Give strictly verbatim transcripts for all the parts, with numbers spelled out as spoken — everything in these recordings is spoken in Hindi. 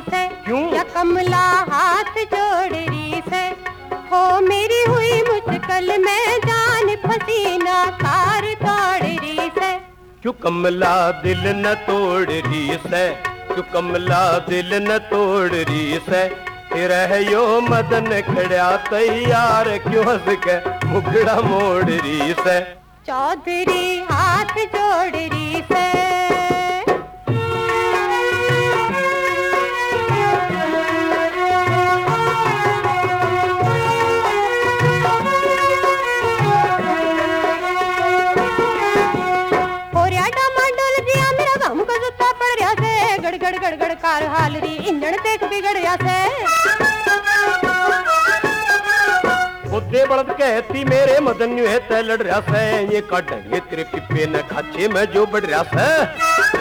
से। क्यों? या कमला हाथ जोड़ रही से, हो मेरी हुई मुश्किल में जान पसीना कार तोड़ रही से। क्यों कमला दिल न तोड़ रही से, क्यों कमला दिल न तोड़ रही से, रह यो मदन खड़ा तैयार, क्यों हंस के मुखड़ा मोड़ रही से। चौधरी हाथ जोड़ रही से। गड़ गड़ गड़ कार हाल री इंजन तेक बिगड़ या से। उदे बड़द कहती मेरे मदन न्यू है तै लड़ रहा से, ये काटेंगे तेरे पिप्पे न खाचे में जो बढ़ रहा से।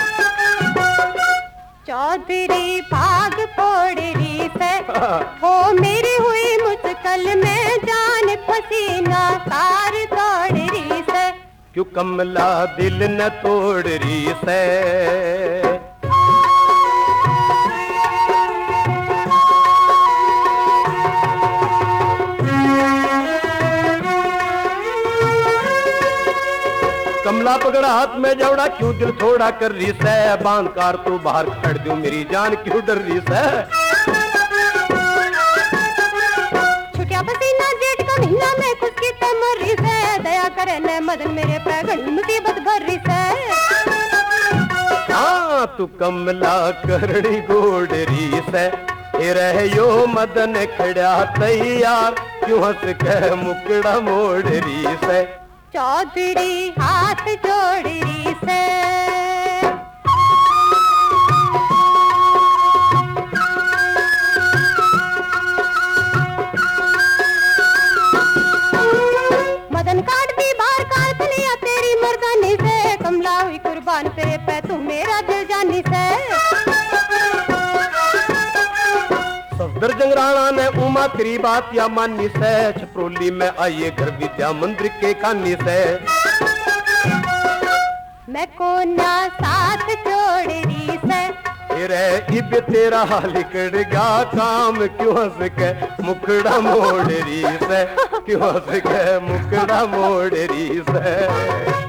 चौधरी भाग फोड़ रही से, हो मेरी हुई मुश्किल में जान पसीना कार तोड़ रही से। क्यों कमला दिल न तोड़ रही से। कमला पकड़ा हाथ में जवड़ा, क्यों दिल थोड़ा कर रही से, बांध कार तू बाहर खड़ दूं मेरी जान क्यों डर रही से। छुटिया पसीना जेठ का महीना में खुद की तमर रही से, दया करे न मदन मेरे पे घड़ी मुसीबत भर रही से। हाँ तू कमला करड़ी गोड़ रही से, रह यो मदन खड़ा तैयार, क्यों हंस के मुकड़ा मोड़ रही से। चौधरी हाथ जोड़ रही से। मदन काट दी बाहर कार खलिया तेरी मर्दानी से, कमला हुई कुर्बान तेरे पे तू मेरा दिल जानी से। सफदर जंगराना ने उमा तेरी बात या मानी से, छपरोली में आइए घर विद्या मंदिर के कानी से। मैं कोना साथ जोड़ रही से, तेरे इब तेरा हाल कड़गा काम, क्यों हंस के मुखड़ा मोड़ रही से, क्यों हंस के मुखड़ा मोड़ रही से।